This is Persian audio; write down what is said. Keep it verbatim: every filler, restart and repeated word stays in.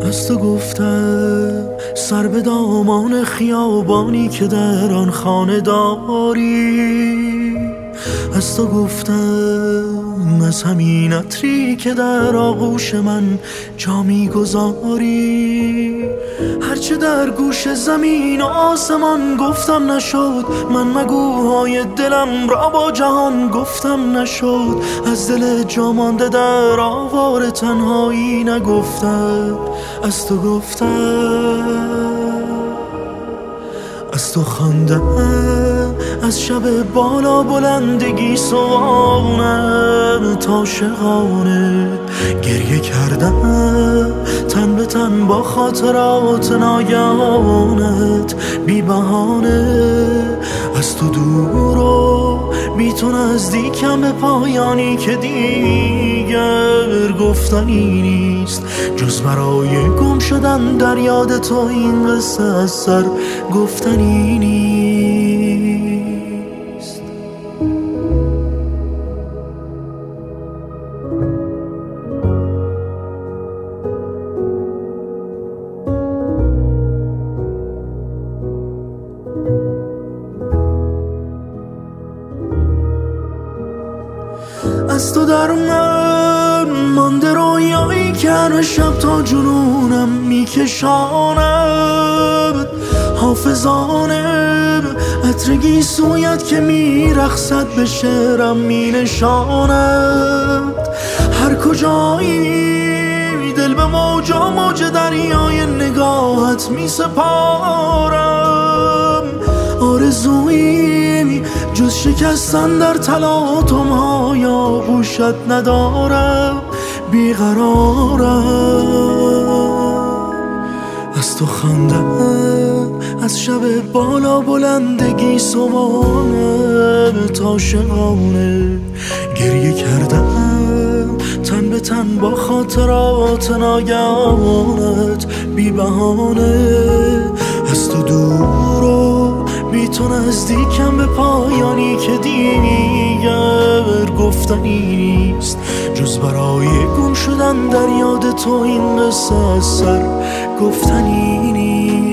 از تو گفتم سر به دامان خیابانی که در آن خانه داری. از تو گفتم از همین عطری که در آغوش من جا میگذاری. هرچه در گوش زمین و آسمان گفتم نشد، من مگوهای دلم را با جهان گفتم نشد. از دل جا مانده در آوار تنهایی نگفتم، از تو گفتم. از تو خواندم از شب بالا بلندگی سوانم تا شقانه گریه کردم تن به تن با خاطرات ناگهانت بی بهانه. از تو دور و بی تو نزدیکم به پایانی که دیگر گفتنی نیست، جز برای گم شدن در یاد تو این قصه از سر گفتنی نیست. از تو در من مانده رویایی که هر شب تا جنونم میکشاند. حافظانم عطرگی سویت که میرخصد به شعرم مینشاند. هر کجایی دل به موجا موج دریای نگاهت میسپارم. آرزویی جز شکستن در تلاطم‌های آغوشت ندارم، بیقرارم. از تو خواندم از شب بالا بلندگی صبحانه تا شقانه گریه کردم تن به تن با خاطرات ناگهانت بی بهانه. از تو دور و بی تو نزدیکم به پایانی که دیگر گفتنی نیست، جز برای گم شدن در یاد تو این قصه از سر گفتنی نیست.